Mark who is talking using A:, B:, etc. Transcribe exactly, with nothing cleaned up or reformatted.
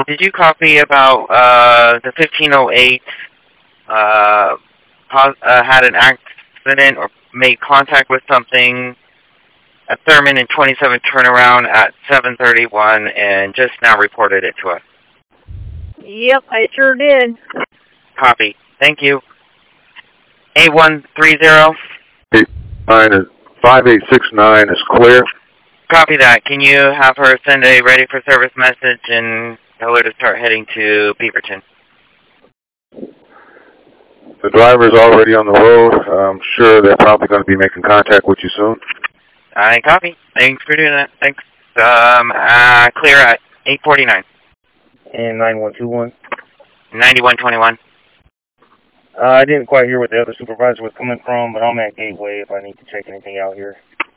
A: Did you copy about uh, the fifteen oh eight uh, uh, had an accident or made contact with something at Thurman and twenty-seven turnaround at seven thirty-one and just now reported it to us?
B: Yep, I sure did.
A: Copy. Thank you. eight one three zero.
C: five eight six nine is clear.
A: Copy that. Can you have her send a ready for service message and tell her to start heading to Beaverton?
C: The driver is already on the road. I'm sure they're probably going to be making contact with you soon.
A: I copy. Thanks for doing that. Thanks. Um, uh, clear at eight forty-nine.
D: And nine one two one.
A: ninety-one twenty-one.
D: Uh, I didn't quite hear what the other supervisor was coming from, but I'm at Gateway if I need to check anything out here.